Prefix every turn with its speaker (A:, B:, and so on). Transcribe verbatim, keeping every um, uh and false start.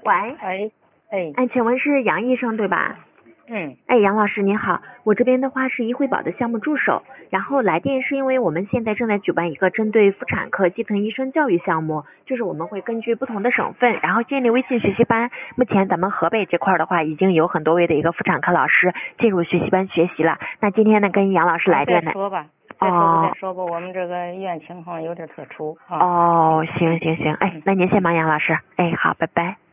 A: 喂，
B: 哎，哎，
A: 哎，请问是杨医生对吧？
B: 嗯，
A: 哎，杨老师您好，我这边的话是医惠宝的项目助手，然后来电是因为我们现在正在举办一个针对妇产科基层医生教育项目，就是我们会根据不同的省份，然后建立微信学习班。目前咱们河北这块的话，已经有很多位的一个妇产科老师进入学习班学习了。那今天呢，跟杨老师来电呢。
B: 再说吧，再说吧，再说吧，我们这个医院情况有点特殊啊。
A: 哦，行行行，哎，那您先忙，杨老师。哎，好，拜拜。